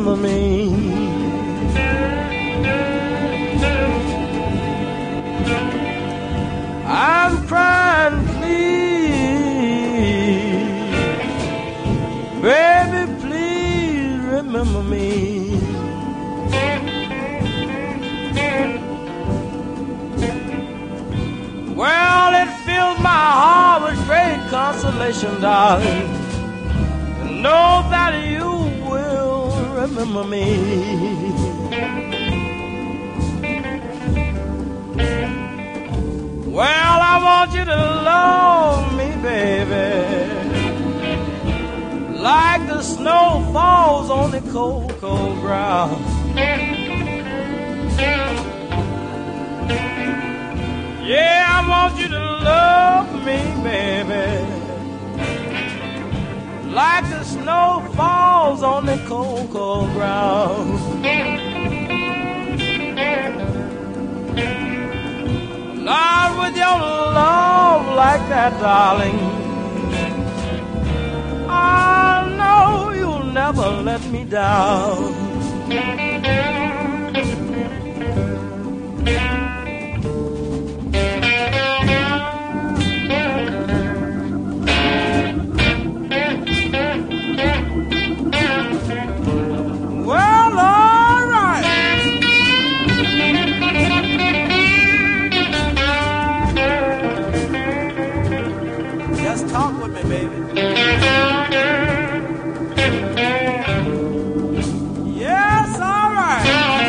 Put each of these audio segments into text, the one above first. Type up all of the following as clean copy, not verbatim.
remember me. I'm crying, please, baby, please remember me. Well, it fills my heart with great consolation, darling, to know that you will remember me. Well, I want you to love me, baby, like the snow falls on the cold, cold ground. Yeah, I want you to love me, baby, like the snow falls on the cold, cold ground. Not with your love like that, darling, I know you'll never let me down. Well, all right. Just talk with me, baby. Yes, all right.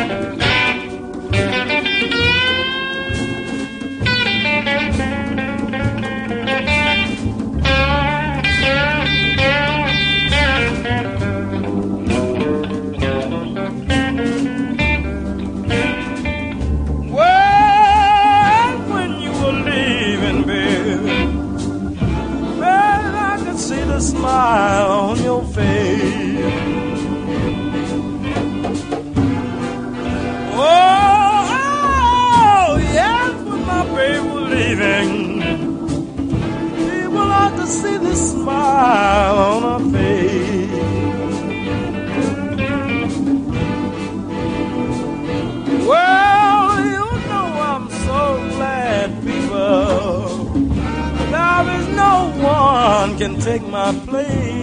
Well, when you were leaving, baby, I could see the smile on your face. Oh, yes, when my baby was leaving, people, I could see the smile on her face. Well, you know I'm so glad, people, there is no one can take my place.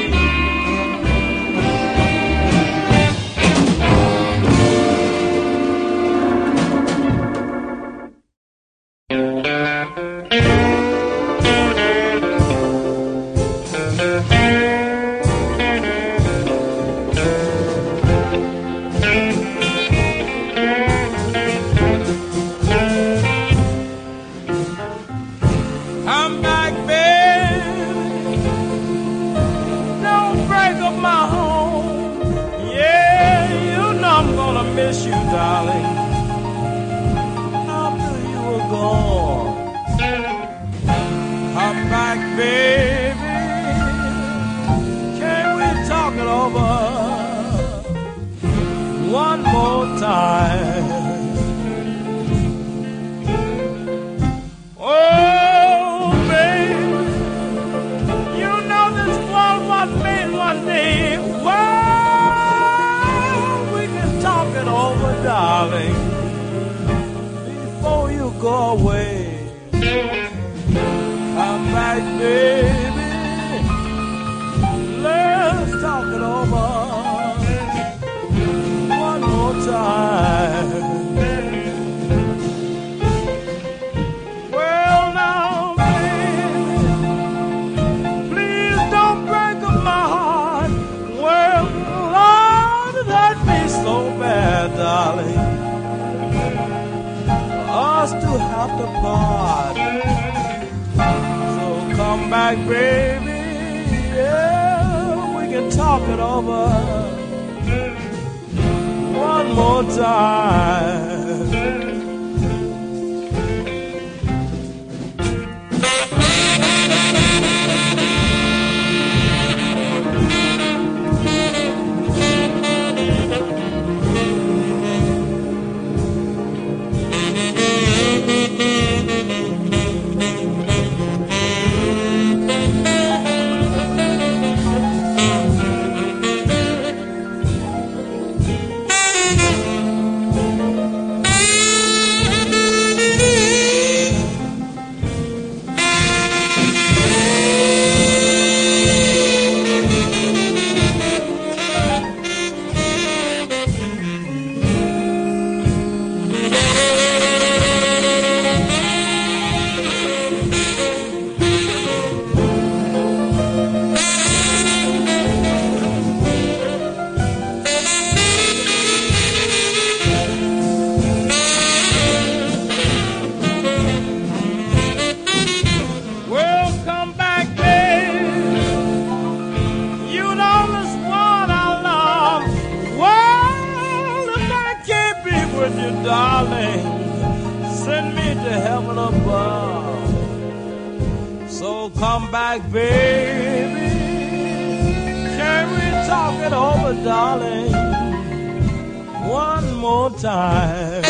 Come back, baby, don't break up my home. Yeah, you know I'm gonna miss you, darling, after you were gone. Come back, baby, can we talk it over one more time? Oh, baby, you know this world was made one day. Well, we can talk it over, darling, before you go away. Come back, baby, let's talk it over one more time. Well, now, baby, please don't break up my heart. Well, Lord, it hurt me so bad, darling, us to have to part. So come back, baby, yeah, we can talk it over one more time. darling, send me to heaven above. So come back, baby. Can we talk it over, darling, one more time?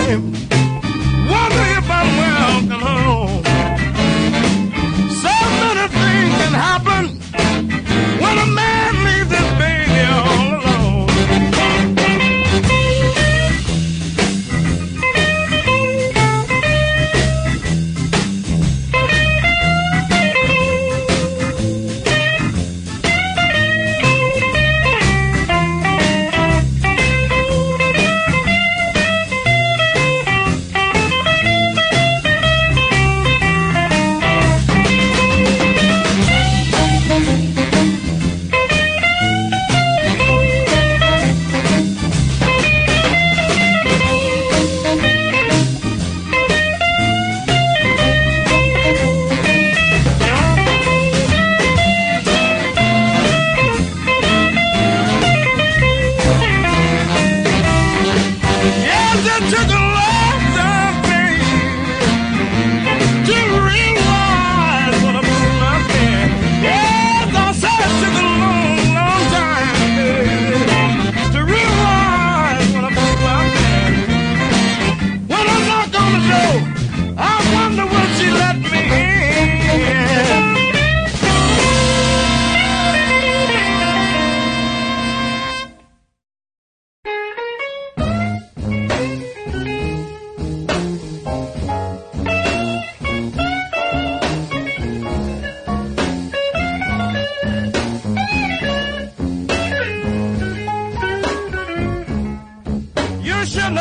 Wonder if I'm welcome home. So many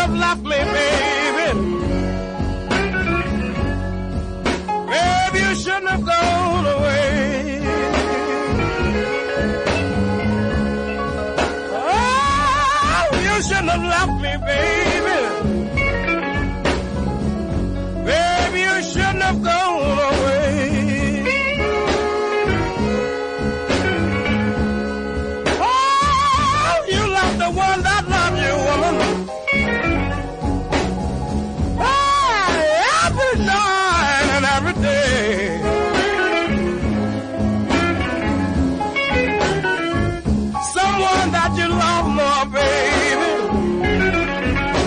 have left me, baby. Baby, you shouldn't have gone away. Oh, you shouldn't have left me, baby. Baby, you shouldn't have gone away. Oh, you left the one that loved you, woman. Every night and every day. Someone that you love more, baby.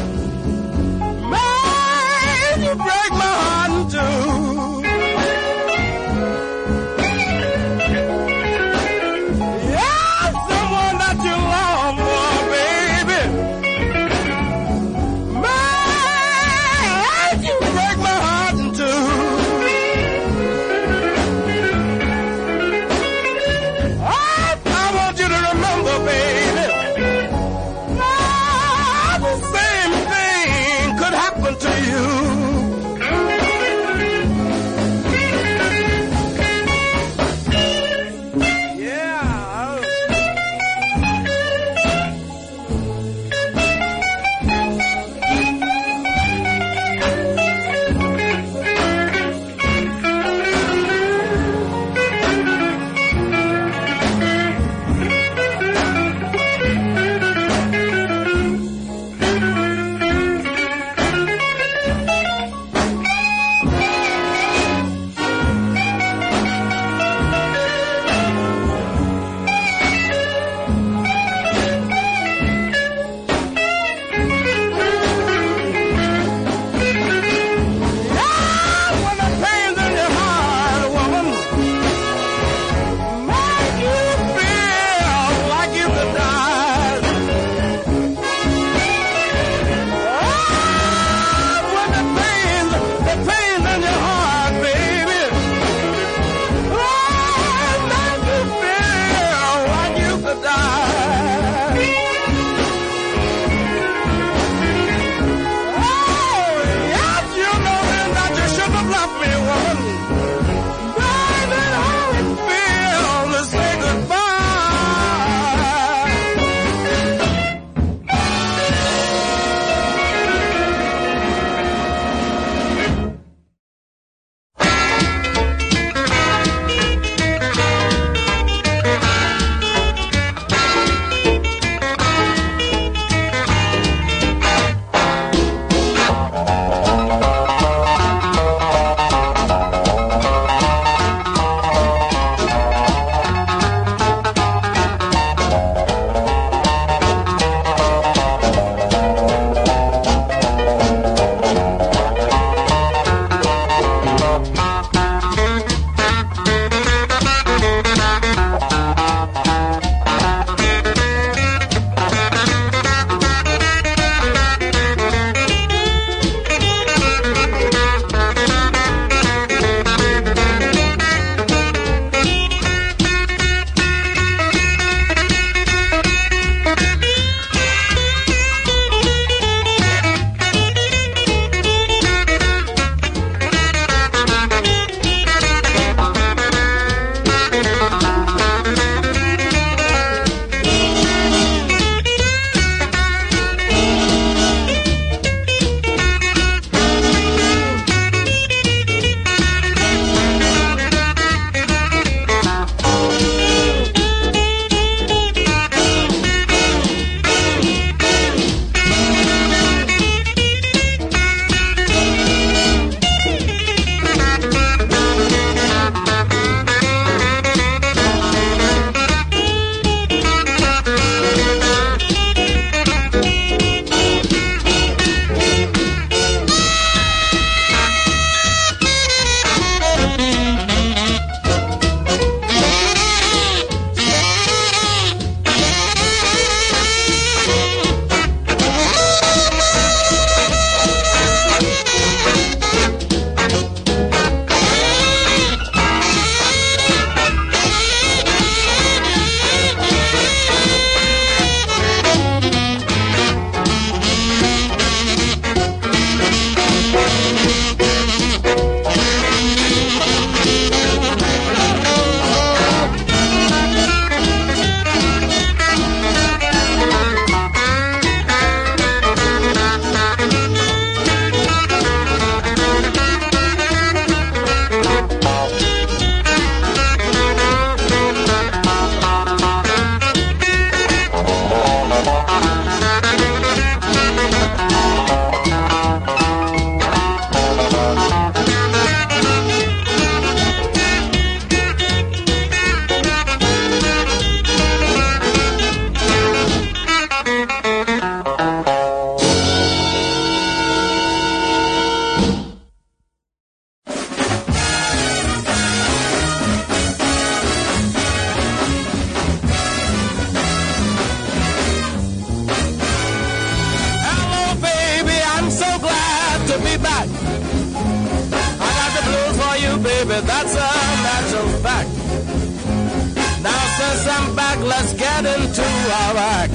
let's get into our act.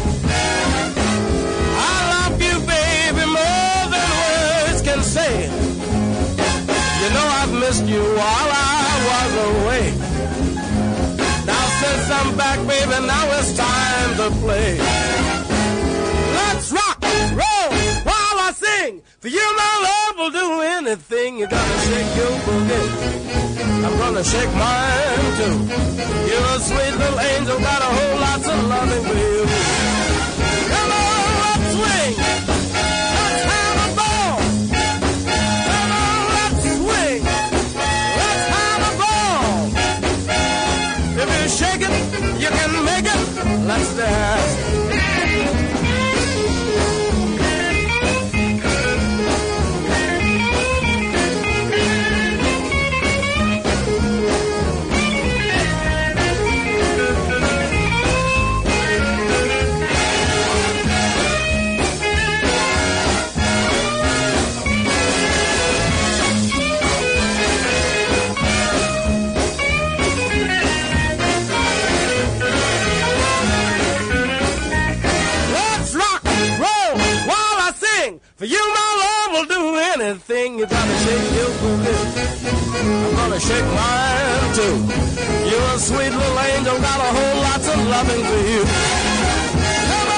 I love you, baby, more than words can say. You know I've missed you while I was away. Now since I'm back, baby, now it's time to play. Let's rock, roll, while I sing. For you, my love will do anything. You gotta shake your boogie. I'm gonna shake mine too. You're a sweet little angel, got a whole lot of loving for you. Come on, let's swing. Let's have a ball. Come on, let's swing. Let's have a ball. If you shake it, you can make it. Let's dance. For you, my love will do anything. You gotta shake your booty. I'm gonna shake mine too. You're a sweet little angel, got a whole lot of loving for you. Come